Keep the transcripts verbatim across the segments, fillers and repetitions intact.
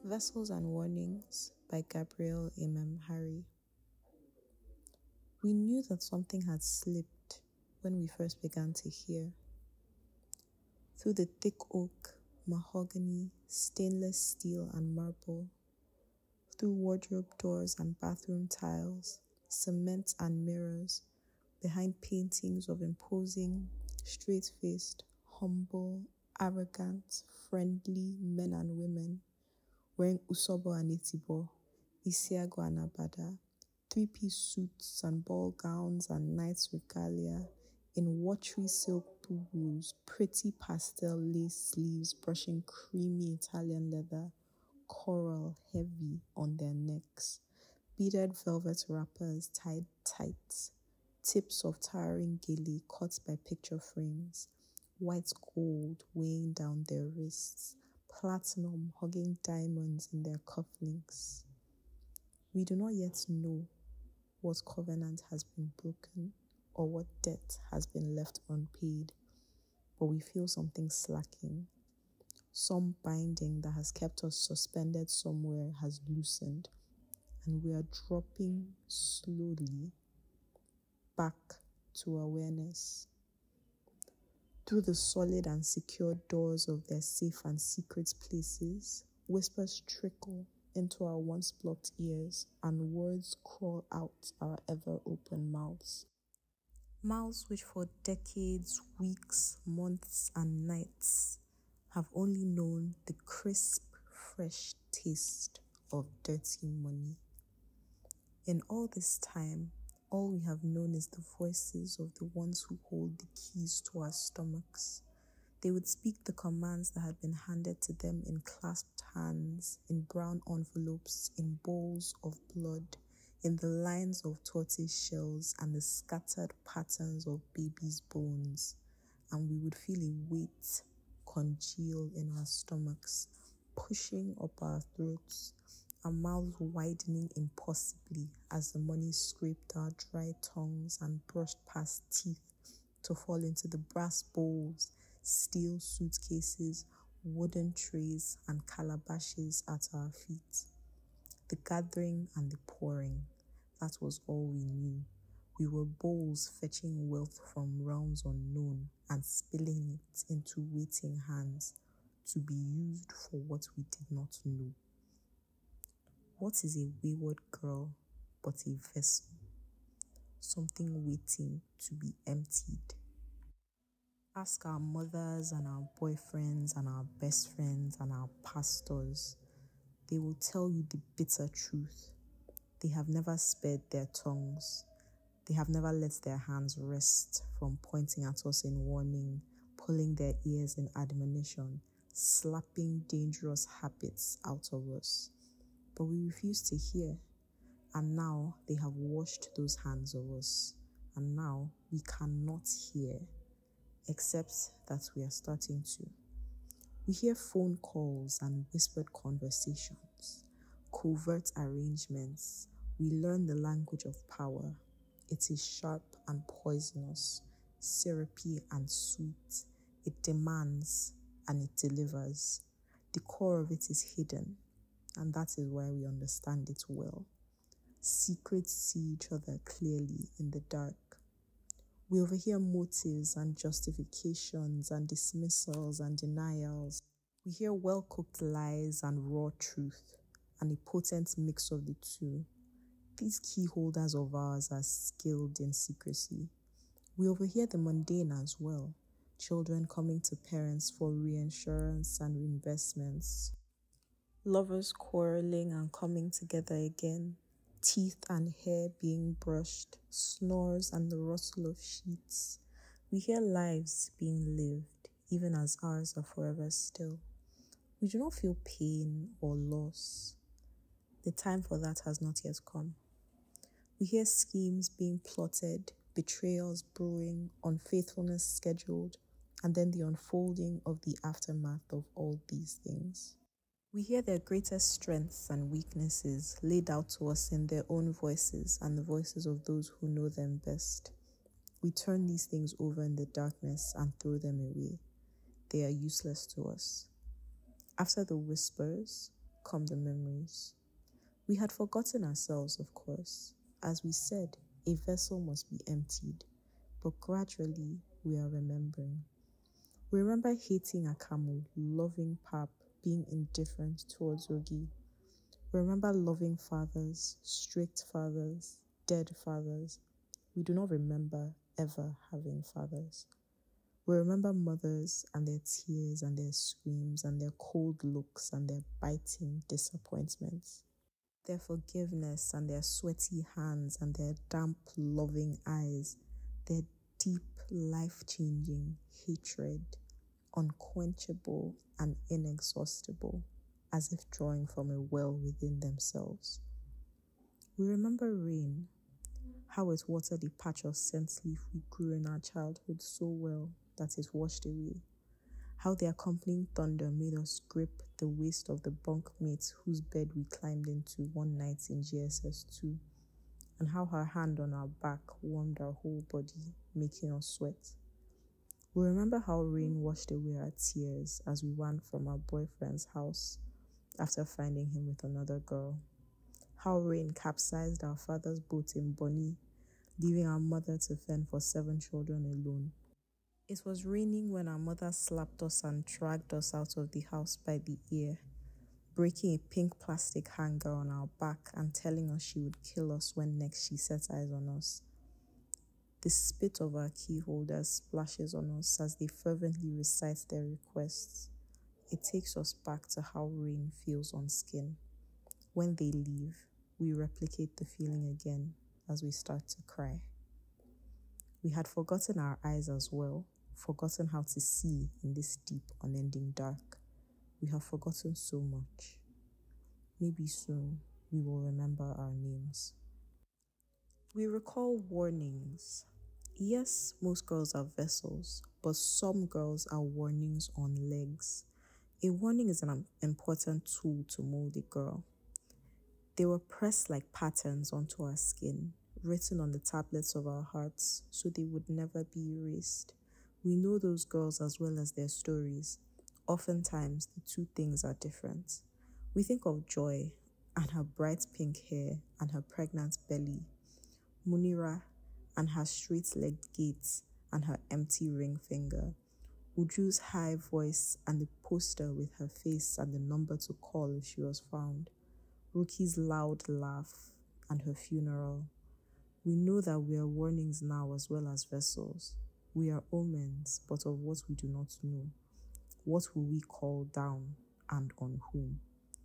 Vessels and Warnings by Gabriel Imam-Hari. We knew that something had slipped when we first began to hear. Through the thick oak, mahogany, stainless steel and marble, through wardrobe doors and bathroom tiles, cement and mirrors, behind paintings of imposing, straight-faced, humble, arrogant, friendly men and women, wearing usobo and itibo, isiago and abada, three-piece suits and ball gowns and knight's regalia, in watery silk boo-boos, pretty pastel lace sleeves brushing creamy Italian leather, coral heavy on their necks, beaded velvet wrappers tied tight, tips of towering gilly caught by picture frames, white gold weighing down their wrists, platinum hugging diamonds in their cufflinks. We do not yet know what covenant has been broken or what debt has been left unpaid, but we feel something slacking. Some binding that has kept us suspended somewhere has loosened, and we are dropping slowly back to awareness. Through the solid and secure doors of their safe and secret places, whispers trickle into our once blocked ears and words crawl out our ever-open mouths. Mouths which for decades, weeks, months, and nights have only known the crisp, fresh taste of dirty money. In all this time, all we have known is the voices of the ones who hold the keys to our stomachs. They would speak the commands that had been handed to them in clasped hands, in brown envelopes, in bowls of blood, in the lines of tortoise shells and the scattered patterns of babies' bones, and we would feel a weight congeal in our stomachs, pushing up our throats, our mouths widening impossibly as the money scraped our dry tongues and brushed past teeth to fall into the brass bowls, steel suitcases, wooden trays, and calabashes at our feet. The gathering and the pouring, that was all we knew. We were bowls fetching wealth from realms unknown and spilling it into waiting hands to be used for what we did not know. What is a wayward girl but a vessel? Something waiting to be emptied. Ask our mothers and our boyfriends and our best friends and our pastors. They will tell you the bitter truth. They have never spared their tongues. They have never let their hands rest from pointing at us in warning, pulling their ears in admonition, slapping dangerous habits out of us. But we refuse to hear. And now they have washed those hands of us. And now we cannot hear, except that we are starting to. We hear phone calls and whispered conversations, covert arrangements. We learn the language of power. It is sharp and poisonous, syrupy and sweet. It demands and it delivers. The core of it is hidden, and that is why we understand it well. Secrets see each other clearly in the dark. We overhear motives and justifications and dismissals and denials. We hear well-cooked lies and raw truth, and a potent mix of the two. These key holders of ours are skilled in secrecy. We overhear the mundane as well. Children coming to parents for reinsurance and investments. Lovers quarreling and coming together again. Teeth and hair being brushed. Snores and the rustle of sheets. We hear lives being lived, even as ours are forever still. We do not feel pain or loss. The time for that has not yet come. We hear schemes being plotted, betrayals brewing, unfaithfulness scheduled, and then the unfolding of the aftermath of all these things. We hear their greatest strengths and weaknesses laid out to us in their own voices and the voices of those who know them best. We turn these things over in the darkness and throw them away. They are useless to us. After the whispers come the memories. We had forgotten ourselves, of course. As we said, a vessel must be emptied, but gradually we are remembering. We remember hating Akamu, loving Pap, being indifferent towards Ogi. We remember loving fathers, strict fathers, dead fathers. We do not remember ever having fathers. We remember mothers and their tears and their screams and their cold looks and their biting disappointments. Their forgiveness and their sweaty hands and their damp, loving eyes, their deep, life-changing hatred, unquenchable and inexhaustible, as if drawing from a well within themselves. We remember rain, how it watered a patch of scent leaf we grew in our childhood so well that it washed away, how the accompanying thunder made us grip the waist of the bunkmates whose bed we climbed into one night in G S S two, and how her hand on our back warmed our whole body, making us sweat. We remember how rain washed away our tears as we ran from our boyfriend's house after finding him with another girl. How rain capsized our father's boat in Bonny, leaving our mother to fend for seven children alone. It was raining when our mother slapped us and dragged us out of the house by the ear, breaking a pink plastic hanger on our back and telling us she would kill us when next she set eyes on us. The spit of our key holders splashes on us as they fervently recite their requests. It takes us back to how rain feels on skin. When they leave, we replicate the feeling again as we start to cry. We had forgotten our eyes as well, forgotten how to see in this deep, unending dark. We have forgotten so much. Maybe soon we will remember our names. We recall warnings. Yes, most girls are vessels, but some girls are warnings on legs. A warning is an important tool to mold a girl. They were pressed like patterns onto our skin, written on the tablets of our hearts, so they would never be erased. We know those girls as well as their stories. Oftentimes, the two things are different. We think of Joy and her bright pink hair and her pregnant belly, Munira and her straight-legged gait and her empty ring finger, Uju's high voice and the poster with her face and the number to call if she was found, Ruki's loud laugh and her funeral. We know that we are warnings now as well as vessels. We are omens, but of what we do not know. What will we call down and on whom?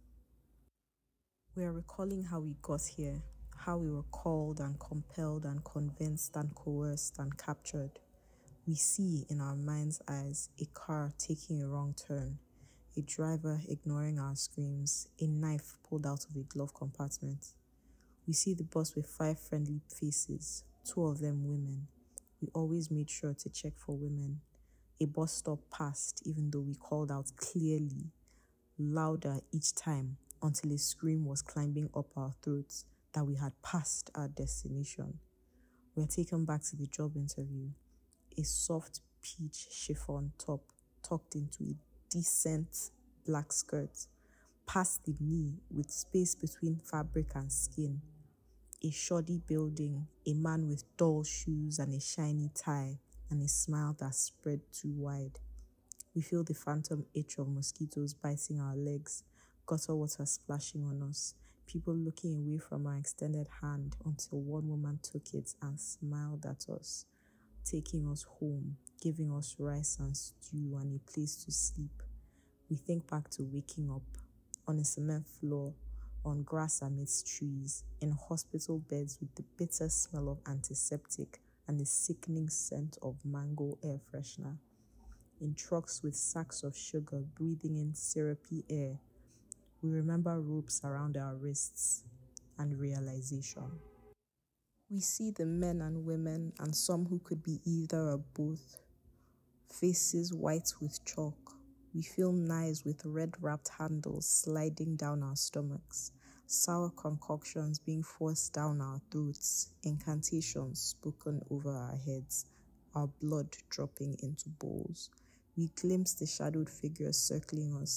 We are recalling how we got here, how we were called and compelled and convinced and coerced and captured. We see in our mind's eyes a car taking a wrong turn, a driver ignoring our screams, a knife pulled out of a glove compartment. We see the bus with five friendly faces, two of them women. We always made sure to check for women. A bus stop passed even though we called out clearly, louder each time until a scream was climbing up our throats that we had passed our destination. We are taken back to the job interview. A soft peach chiffon top tucked into a decent black skirt, past the knee with space between fabric and skin. A shoddy building, a man with dull shoes and a shiny tie, and a smile that spread too wide. We feel the phantom itch of mosquitoes biting our legs, gutter water splashing on us, people looking away from our extended hand until one woman took it and smiled at us, taking us home, giving us rice and stew and a place to sleep. We think back to waking up on a cement floor, on grass amidst trees, in hospital beds with the bitter smell of antiseptic and the sickening scent of mango air freshener, in trucks with sacks of sugar breathing in syrupy air. We remember ropes around our wrists and realization. We see the men and women and some who could be either or both, faces white with chalk. We feel knives with red-wrapped handles sliding down our stomachs, sour concoctions being forced down our throats, incantations spoken over our heads, our blood dropping into bowls. We glimpse the shadowed figures circling us,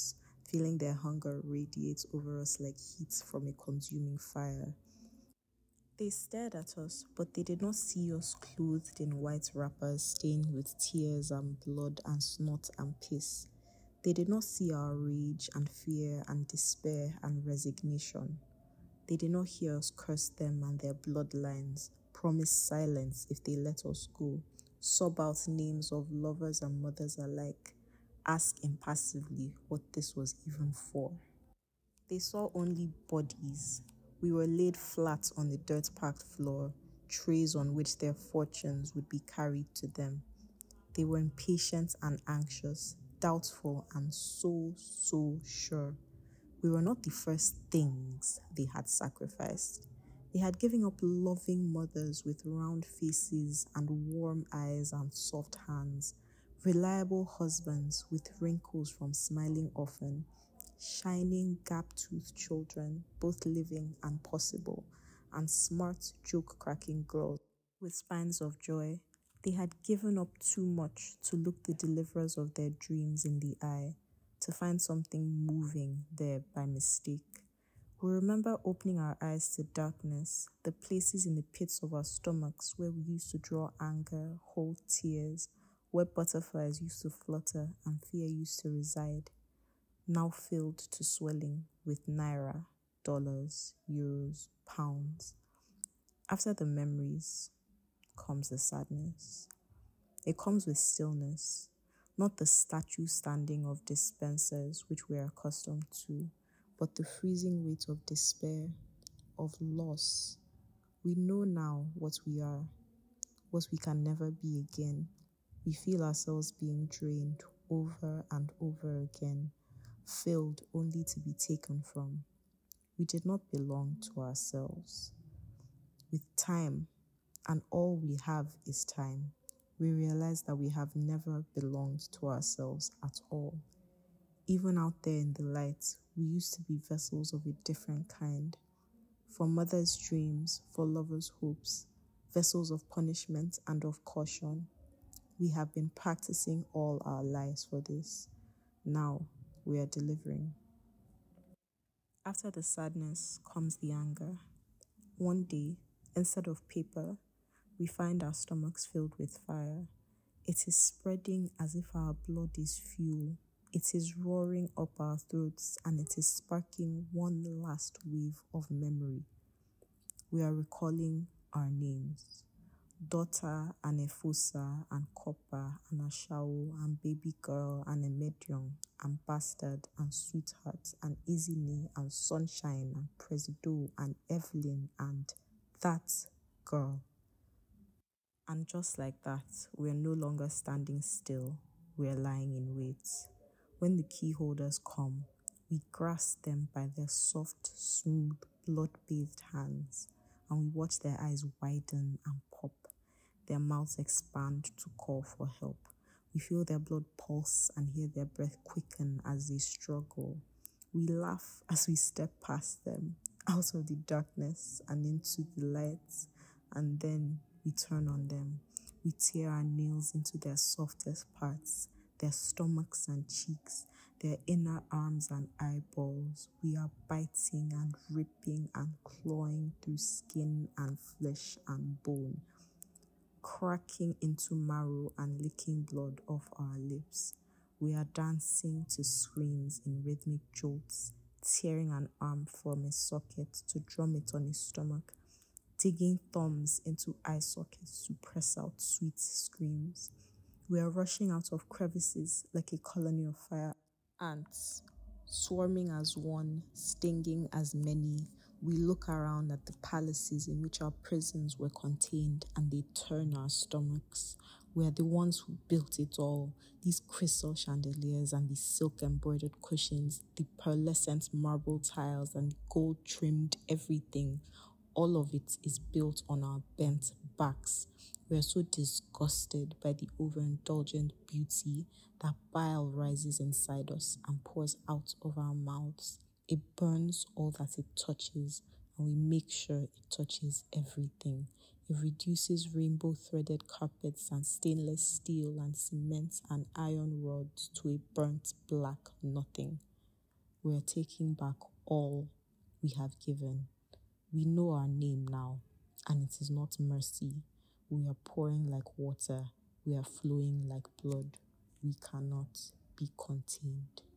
feeling their hunger radiate over us like heat from a consuming fire. They stared at us, but they did not see us clothed in white wrappers stained with tears and blood and snot and piss. They did not see our rage and fear and despair and resignation. They did not hear us curse them and their bloodlines, promise silence if they let us go, sob out names of lovers and mothers alike, ask impassively what this was even for. They saw only bodies. We were laid flat on the dirt-packed floor, trays on which their fortunes would be carried to them. They were impatient and anxious, doubtful and so, so sure. We were not the first things they had sacrificed. They had given up loving mothers with round faces and warm eyes and soft hands, reliable husbands with wrinkles from smiling often, shining gap-toothed children, both living and possible, and smart joke-cracking girls with spines of joy. They had given up too much to look the deliverers of their dreams in the eye, to find something moving there by mistake. We remember opening our eyes to darkness, the places in the pits of our stomachs where we used to draw anger, hold tears, where butterflies used to flutter and fear used to reside, now filled to swelling with naira, dollars, euros, pounds. After the memories comes the sadness. It comes with stillness, not the statue standing of dispensers which we are accustomed to, but the freezing weight of despair, of loss. We know now what we are, what we can never be again. We feel ourselves being drained over and over again, filled only to be taken from. We did not belong to ourselves. With time, and all we have is time, we realize that we have never belonged to ourselves at all. Even out there in the light, we used to be vessels of a different kind. For mothers' dreams, for lovers' hopes, vessels of punishment and of caution. We have been practicing all our lives for this. Now we are delivering. After the sadness comes the anger. One day, instead of paper, we find our stomachs filled with fire. It is spreading as if our blood is fuel. It is roaring up our throats and it is sparking one last wave of memory. We are recalling our names. Daughter and Efusa and Copper and Ashao and Baby Girl and Emedion and Bastard and Sweetheart and Izini and Sunshine and Presido and Evelyn and that girl. And just like that, we are no longer standing still, we are lying in wait. When the key holders come, we grasp them by their soft, smooth, blood-bathed hands, and we watch their eyes widen and pop, their mouths expand to call for help. We feel their blood pulse and hear their breath quicken as they struggle. We laugh as we step past them, out of the darkness and into the light, and then we turn on them. We tear our nails into their softest parts, their stomachs and cheeks, their inner arms and eyeballs. We are biting and ripping and clawing through skin and flesh and bone, cracking into marrow and licking blood off our lips. We are dancing to screams in rhythmic jolts, tearing an arm from a socket to drum it on his stomach, digging thumbs into eye sockets to press out sweet screams. We are rushing out of crevices like a colony of fire ants, swarming as one, stinging as many. We look around at the palaces in which our prisons were contained and they turn our stomachs. We are the ones who built it all, these crystal chandeliers and these silk-embroidered cushions, the pearlescent marble tiles and gold-trimmed everything. All of it is built on our bent backs. We are so disgusted by the overindulgent beauty that bile rises inside us and pours out of our mouths. It burns all that it touches, and we make sure it touches everything. It reduces rainbow-threaded carpets and stainless steel and cement and iron rods to a burnt black nothing. We are taking back all we have given. We know our name now, and it is not mercy. We are pouring like water. We are flowing like blood. We cannot be contained.